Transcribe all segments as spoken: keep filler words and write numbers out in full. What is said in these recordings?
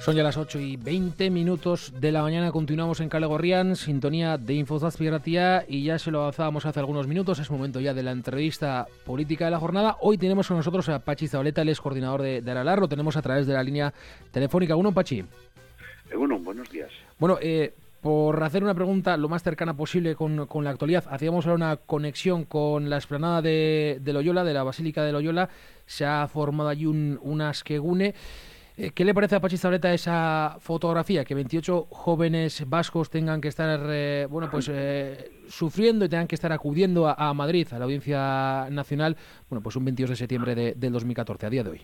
Son ya las ocho y veinte minutos de la mañana, continuamos en Kale Gorrian, sintonía de Infozazpi Irratia, y ya se lo avanzábamos hace algunos minutos, es momento ya de la entrevista política de la jornada. Hoy tenemos con nosotros a Pachi Zabaleta, él es coordinador de, de Aralar, lo tenemos a través de la línea telefónica. Uno, Pachi. Bueno, buenos días. Bueno, eh, por hacer una pregunta lo más cercana posible con, con la actualidad, hacíamos ahora una conexión con la explanada de, de Loyola, de la Basílica de Loyola. Se ha formado allí un, un asquegune. ¿Qué le parece a Pachi Zabaleta esa fotografía? Que veintiocho jóvenes vascos tengan que estar eh, bueno, pues eh, sufriendo y tengan que estar acudiendo a, a Madrid, a la Audiencia Nacional, bueno, pues un veintidós de septiembre de, del dos mil catorce, a día de hoy.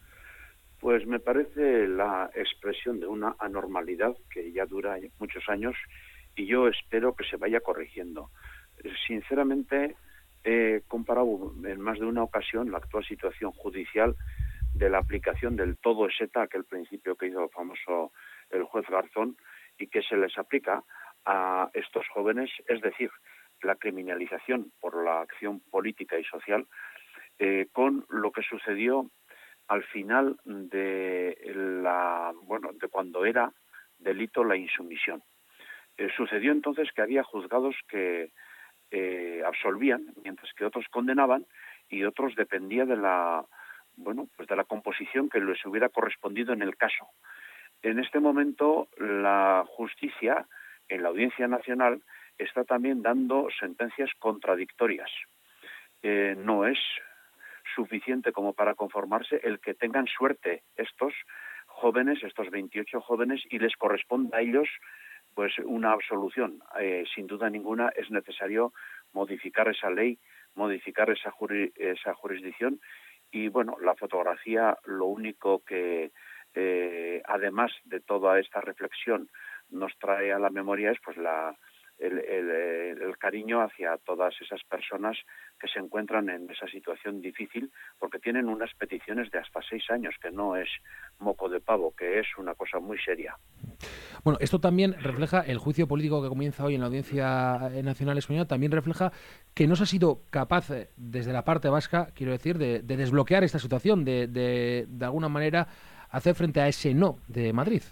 Pues me parece la expresión de una anormalidad que ya dura muchos años y yo espero que se vaya corrigiendo. Sinceramente, he comparado en más de una ocasión la actual situación judicial de la aplicación del todo es ETA, aquel principio que hizo el famoso el juez Garzón, y que se les aplica a estos jóvenes, es decir, la criminalización por la acción política y social, eh, con lo que sucedió al final de la bueno de cuando era delito la insumisión. Eh, sucedió entonces que había juzgados que eh, absolvían, mientras que otros condenaban, y otros dependía de la bueno, pues de la composición que les hubiera correspondido en el caso. En este momento, la justicia, en la Audiencia Nacional, está también dando sentencias contradictorias. Eh, no es suficiente como para conformarse el que tengan suerte estos jóvenes, estos veintiocho jóvenes, y les corresponda a ellos pues una absolución. Eh, sin duda ninguna es necesario modificar esa ley, modificar esa, juri, esa jurisdicción. Y bueno, la fotografía lo único que, eh, además de toda esta reflexión, nos trae a la memoria es pues la, el, el, el cariño hacia todas esas personas que se encuentran en esa situación difícil, porque tienen unas peticiones de hasta seis años, que no es moco de pavo, que es una cosa muy seria. Bueno, esto también refleja el juicio político que comienza hoy en la Audiencia Nacional Española, también refleja que no se ha sido capaz, desde la parte vasca, quiero decir, de, de desbloquear esta situación, de, de, de alguna manera hacer frente a ese no de Madrid.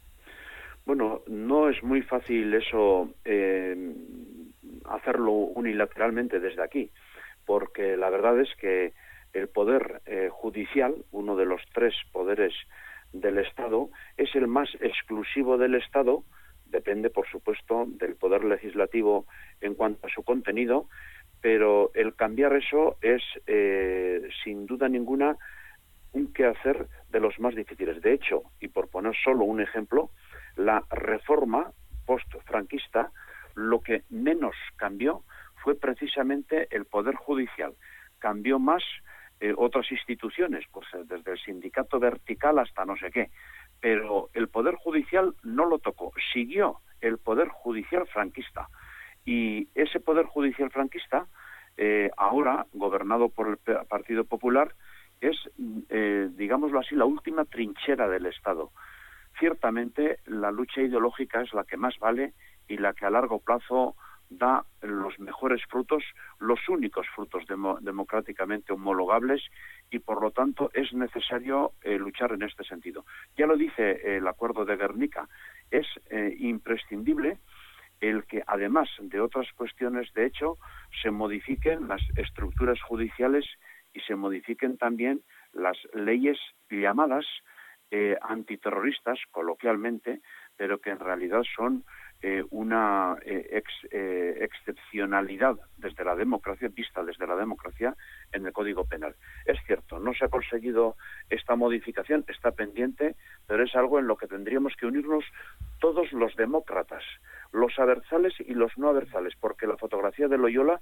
Bueno, no es muy fácil eso, eh, hacerlo unilateralmente desde aquí, porque la verdad es que el poder eh, judicial, uno de los tres poderes del Estado, es el más exclusivo del Estado, depende por supuesto del poder legislativo en cuanto a su contenido, pero el cambiar eso es eh, sin duda ninguna un quehacer de los más difíciles. De hecho, y por poner solo un ejemplo, la reforma post-franquista lo que menos cambió fue precisamente el poder judicial. Cambió más Eh, otras instituciones, pues desde el sindicato vertical hasta no sé qué, pero el Poder Judicial no lo tocó, siguió el Poder Judicial franquista, y ese Poder Judicial franquista, eh, ahora gobernado por el Partido Popular, es, eh, digámoslo así, la última trinchera del Estado. Ciertamente la lucha ideológica es la que más vale y la que a largo plazo da los mejores frutos, los únicos frutos demo, democráticamente homologables, y por lo tanto es necesario eh, luchar en este sentido. Ya lo dice eh, el Acuerdo de Guernica, es eh, imprescindible el que, además de otras cuestiones de hecho, se modifiquen las estructuras judiciales y se modifiquen también las leyes llamadas eh, antiterroristas, coloquialmente, pero que en realidad son Eh, una eh, ex, eh, excepcionalidad desde la democracia, vista desde la democracia en el Código Penal. Es cierto, no se ha conseguido esta modificación, está pendiente, pero es algo en lo que tendríamos que unirnos todos los demócratas, los averzales y los no averzales, porque la fotografía de Loyola,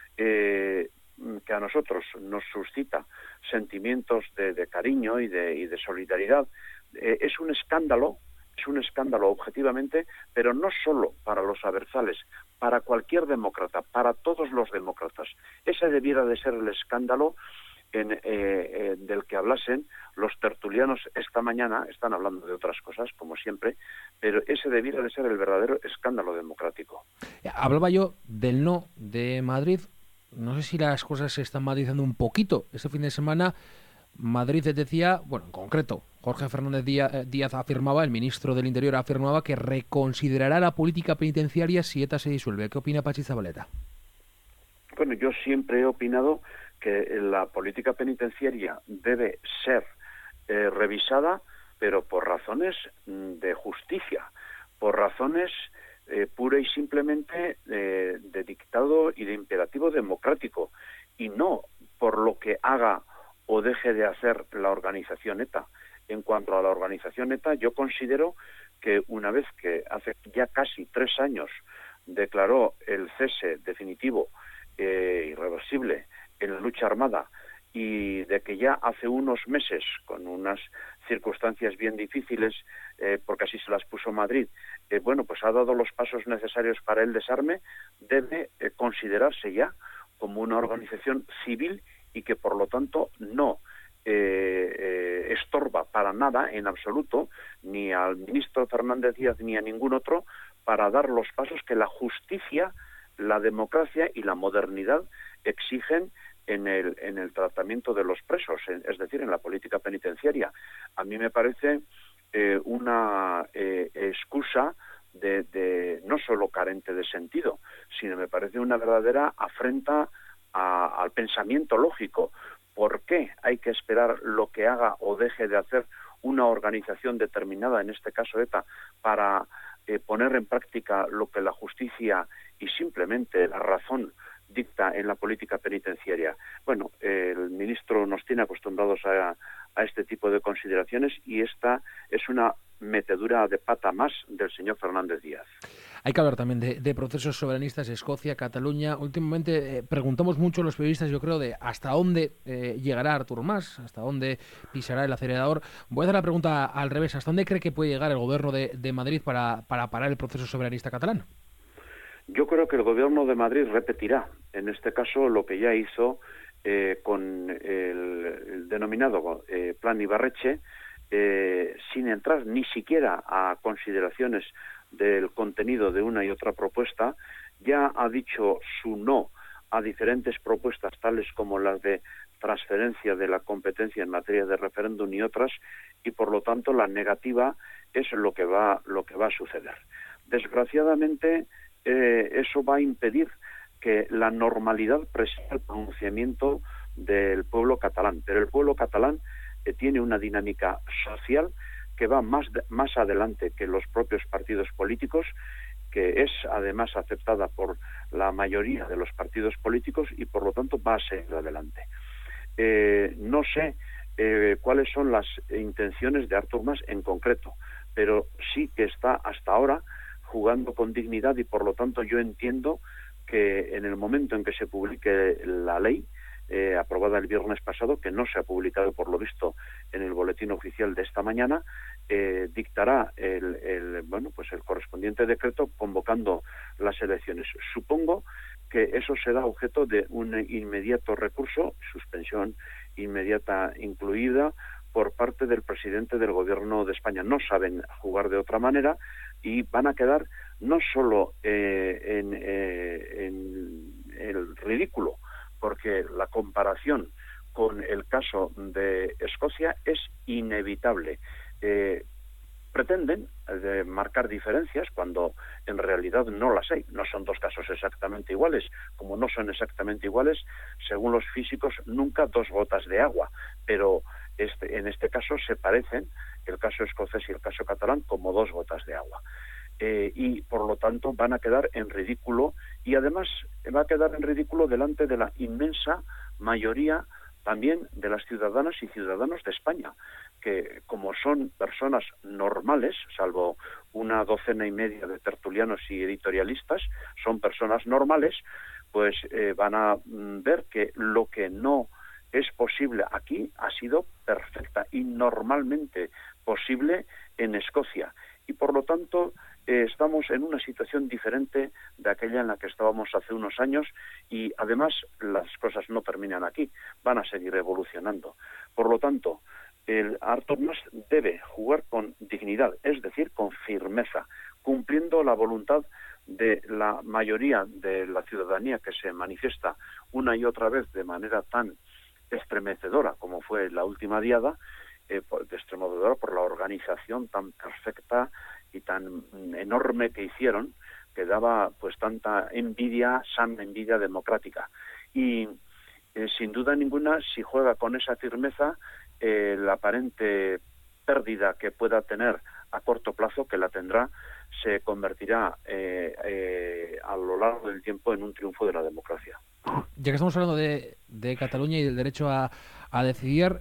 eh, que a nosotros nos suscita sentimientos de, de cariño y de, y de solidaridad, eh, es un escándalo, es un escándalo objetivamente, pero no solo para los averzales, para cualquier demócrata, para todos los demócratas. Ese debiera de ser el escándalo en, eh, eh, del que hablasen los tertulianos esta mañana. Están hablando de otras cosas, como siempre, pero ese debiera de ser el verdadero escándalo democrático. Hablaba yo del no de Madrid. No sé si las cosas se están matizando un poquito. Este fin de semana, Madrid decía, bueno, en concreto, Jorge Fernández Díaz afirmaba, el ministro del Interior afirmaba que reconsiderará la política penitenciaria si ETA se disuelve. ¿Qué opina Pachi Zabaleta? Bueno, yo siempre he opinado que la política penitenciaria debe ser eh, revisada, pero por razones de justicia, por razones eh, pura y simplemente eh, de dictado y de imperativo democrático, y no por lo que haga o deje de hacer la organización ETA. En cuanto a la organización ETA, yo considero que una vez que hace ya casi tres años declaró el cese definitivo, eh, irreversible, en la lucha armada, y de que ya hace unos meses, con unas circunstancias bien difíciles, eh, porque así se las puso Madrid, eh, bueno, pues ha dado los pasos necesarios para el desarme, debe eh, considerarse ya como una organización civil y que por lo tanto no eh, eh, estorba para nada en absoluto ni al ministro Fernández Díaz ni a ningún otro para dar los pasos que la justicia, la democracia y la modernidad exigen en el, en el tratamiento de los presos, es decir, en la política penitenciaria. A mí me parece eh, una eh, excusa de, de no solo carente de sentido, sino me parece una verdadera afrenta a, al pensamiento lógico. ¿Por qué hay que esperar lo que haga o deje de hacer una organización determinada, en este caso ETA, para eh, poner en práctica lo que la justicia y simplemente la razón dicta en la política penitenciaria? Bueno, eh, el ministro nos tiene acostumbrados a, a este tipo de consideraciones y esta es una metedura de pata más del señor Fernández Díaz. Hay que hablar también de, de procesos soberanistas, Escocia, Cataluña. Últimamente eh, preguntamos mucho los periodistas, yo creo, de hasta dónde eh, llegará Artur Mas, hasta dónde pisará el acelerador. Voy a hacer la pregunta al revés. ¿Hasta dónde cree que puede llegar el gobierno de, de Madrid para, para parar el proceso soberanista catalán? Yo creo que el gobierno de Madrid repetirá, en este caso, lo que ya hizo eh, con el, el denominado eh, Plan Ibarretxe, eh, sin entrar ni siquiera a consideraciones del contenido de una y otra propuesta. Ya ha dicho su no a diferentes propuestas, tales como las de transferencia de la competencia en materia de referéndum y otras, y por lo tanto la negativa es lo que va, lo que va a suceder. Desgraciadamente, eh, eso va a impedir que la normalidad presida el pronunciamiento del pueblo catalán, pero el pueblo catalán eh, tiene una dinámica social que va más, de, más adelante que los propios partidos políticos, que es además aceptada por la mayoría de los partidos políticos y por lo tanto va a seguir adelante. Eh, no sé eh, cuáles son las intenciones de Artur Mas en concreto, pero sí que está hasta ahora jugando con dignidad y por lo tanto yo entiendo que en el momento en que se publique la ley, Eh, aprobada el viernes pasado, que no se ha publicado por lo visto en el boletín oficial de esta mañana, eh, dictará el, el, bueno, pues el correspondiente decreto convocando las elecciones. Supongo que eso será objeto de un inmediato recurso, suspensión inmediata incluida, por parte del presidente del gobierno de España. No saben jugar de otra manera y van a quedar no solo eh, en, eh, en el ridículo, porque la comparación con el caso de Escocia es inevitable. Eh, pretenden eh, marcar diferencias cuando en realidad no las hay. No son dos casos exactamente iguales, como no son exactamente iguales, según los físicos, nunca dos gotas de agua, pero este, en este caso se parecen, el caso escocés y el caso catalán, como dos gotas de agua. Eh, y por lo tanto van a quedar en ridículo y además va a quedar en ridículo delante de la inmensa mayoría también de las ciudadanas y ciudadanos de España, que como son personas normales, salvo una docena y media de tertulianos y editorialistas, son personas normales, pues eh, van a mm, ver que lo que no es posible aquí ha sido perfecta y normalmente posible en Escocia. Y por lo tanto eh, estamos en una situación diferente de aquella en la que estábamos hace unos años y además las cosas no terminan aquí, van a seguir evolucionando. Por lo tanto, el Artur Mas debe jugar con dignidad, es decir, con firmeza, cumpliendo la voluntad de la mayoría de la ciudadanía que se manifiesta una y otra vez de manera tan estremecedora como fue la última diada, eh, estremecedora por la organización tan perfecta y tan enorme que hicieron, que daba pues tanta envidia, sana envidia democrática. Y eh, sin duda ninguna, si juega con esa firmeza, eh, la aparente pérdida que pueda tener a corto plazo, que la tendrá, se convertirá eh, eh, a lo largo del tiempo en un triunfo de la democracia. Ya que estamos hablando de, de Cataluña y del derecho a, a decidir,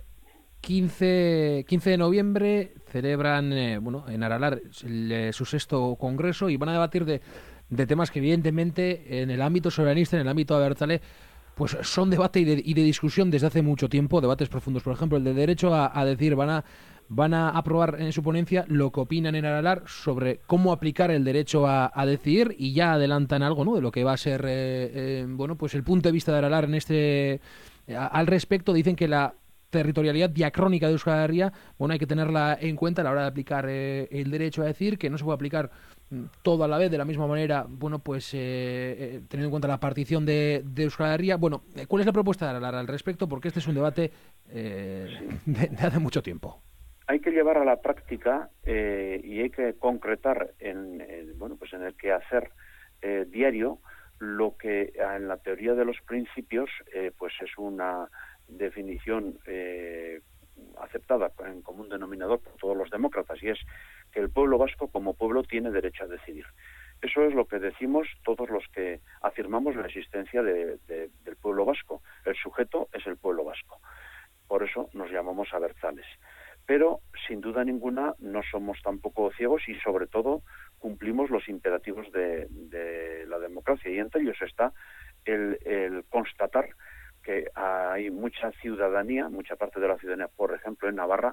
quince, quince de noviembre celebran eh, bueno, en Aralar el, su sexto congreso y van a debatir de, de temas que evidentemente en el ámbito soberanista, en el ámbito abertzale, pues son debate y de, y de discusión desde hace mucho tiempo, debates profundos. Por ejemplo, el de derecho a, a decir, van a van a aprobar en su ponencia lo que opinan en Aralar sobre cómo aplicar el derecho a, a decidir, y ya adelantan algo, ¿no?, de lo que va a ser eh, eh, bueno, pues el punto de vista de Aralar en este a, al respecto. Dicen que la territorialidad diacrónica de Euskal Herria, bueno, hay que tenerla en cuenta a la hora de aplicar eh, el derecho a decir, que no se puede aplicar todo a la vez de la misma manera, bueno, pues eh, eh, teniendo en cuenta la partición de, de Euskal Herria. Bueno, ¿cuál es la propuesta de Aralar al respecto? Porque este es un debate eh, de, de hace mucho tiempo. Hay que llevar a la práctica eh, y hay que concretar en, en bueno pues en el quehacer eh, diario lo que en la teoría de los principios eh, pues es una definición eh, aceptada en común denominador por todos los demócratas, y es que el pueblo vasco como pueblo tiene derecho a decidir. Eso es lo que decimos todos los que afirmamos la existencia de, de, del pueblo vasco. El sujeto es el pueblo vasco. Por eso nos llamamos abertzales. Pero, sin duda ninguna, no somos tampoco ciegos y, sobre todo, cumplimos los imperativos de, de la democracia. Y entre ellos está el, el constatar que hay mucha ciudadanía, mucha parte de la ciudadanía, por ejemplo, en Navarra,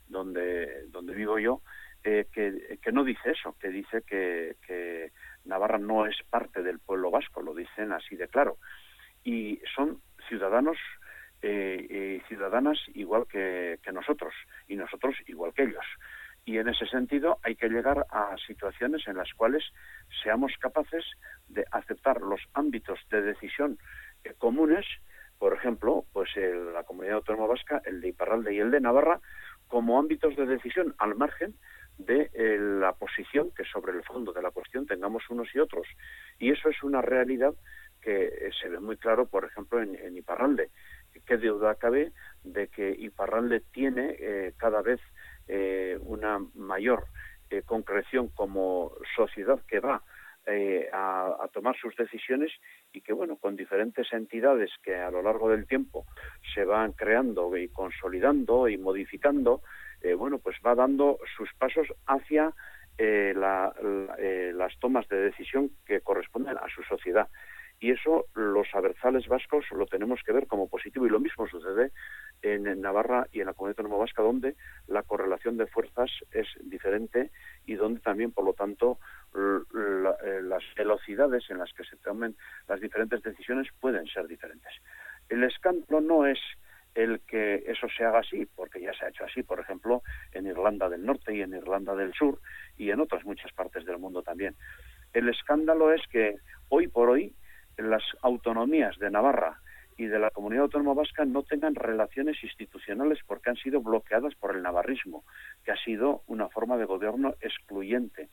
donde, donde vivo yo, eh, que, que no dice eso, que dice que, que Navarra no es parte del pueblo vasco, lo dicen así de claro. Y son ciudadanos Eh, eh, ciudadanas igual que, que nosotros, y nosotros igual que ellos. Y en ese sentido hay que llegar a situaciones en las cuales seamos capaces de aceptar los ámbitos de decisión eh, comunes, por ejemplo, pues el, la Comunidad Autónoma Vasca, el de Iparralde y el de Navarra, como ámbitos de decisión al margen de eh, la posición que sobre el fondo de la cuestión tengamos unos y otros. Y eso es una realidad que eh, se ve muy claro, por ejemplo, en, en Iparralde. ¿Qué duda cabe de que Iparralde tiene eh, cada vez eh, una mayor eh, concreción como sociedad que va eh, a, a tomar sus decisiones, y que, bueno, con diferentes entidades que a lo largo del tiempo se van creando y consolidando y modificando, eh, bueno, pues va dando sus pasos hacia eh, la, la, eh, las tomas de decisión que corresponden a su sociedad. Y eso los abertzales vascos lo tenemos que ver como positivo, y lo mismo sucede en Navarra y en la Comunidad Autónoma Vasca, donde la correlación de fuerzas es diferente y donde también, por lo tanto, la, las velocidades en las que se tomen las diferentes decisiones pueden ser diferentes. El escándalo no es el que eso se haga así, porque ya se ha hecho así, por ejemplo, en Irlanda del Norte y en Irlanda del Sur y en otras muchas partes del mundo también. El escándalo es que hoy por hoy las autonomías de Navarra y de la Comunidad Autónoma Vasca no tengan relaciones institucionales porque han sido bloqueadas por el navarrismo, que ha sido una forma de gobierno excluyente.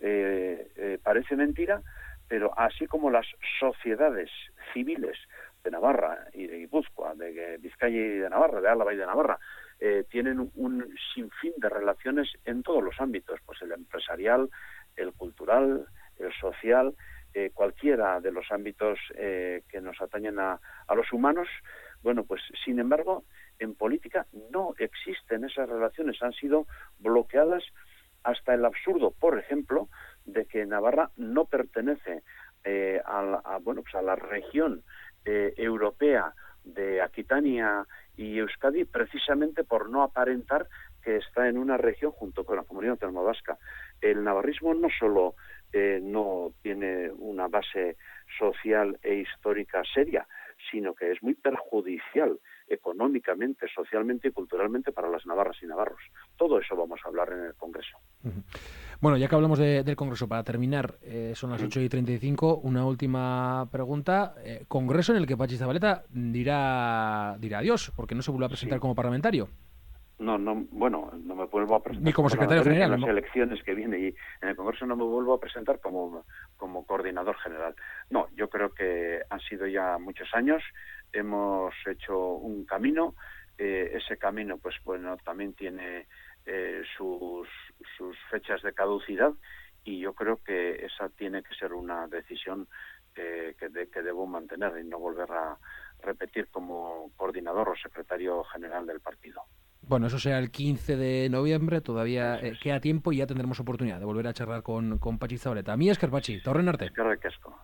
Eh, eh, parece mentira, pero así como las sociedades civiles de Navarra y de Guipúzcoa, de Vizcaya y de Navarra, de Álava y de Navarra, eh, tienen un sinfín de relaciones en todos los ámbitos, pues el empresarial, el cultural, el social, Eh, cualquiera de los ámbitos eh, que nos atañen a, a los humanos. Bueno, pues sin embargo, en política no existen esas relaciones, han sido bloqueadas hasta el absurdo, por ejemplo, de que Navarra no pertenece eh, a, la, a, bueno, pues a la región eh, europea de Aquitania y Euskadi, precisamente por no aparentar que está en una región junto con la Comunidad Autónoma Vasca. El navarrismo no solo eh, no tiene una base social e histórica seria, sino que es muy perjudicial económicamente, socialmente y culturalmente para las navarras y navarros. Todo eso vamos a hablar en el Congreso. Bueno, ya que hablamos de, del Congreso, para terminar, eh, son las ocho y treinta y cinco, una última pregunta. Eh, Congreso en el que Patxi Zabaleta dirá, dirá adiós, porque no se vuelve a presentar Sí. como parlamentario. No, no, bueno, no me vuelvo a presentar Ni como secretario parlamentario general, en ¿no? las elecciones que vienen, y en el Congreso no me vuelvo a presentar como, como coordinador general. No, yo creo que han sido ya muchos años, hemos hecho un camino, eh, ese camino, pues bueno, también tiene eh, sus, sus fechas de caducidad, y yo creo que esa tiene que ser una decisión eh, que, de, que debo mantener y no volver a repetir como coordinador o secretario general del partido. Bueno, eso será el quince de noviembre, todavía Eso eh, es. queda tiempo y ya tendremos oportunidad de volver a charlar con, con Patxi Zabaleta. A mí es que Patxi, Torren Arte. Eskerrik asko.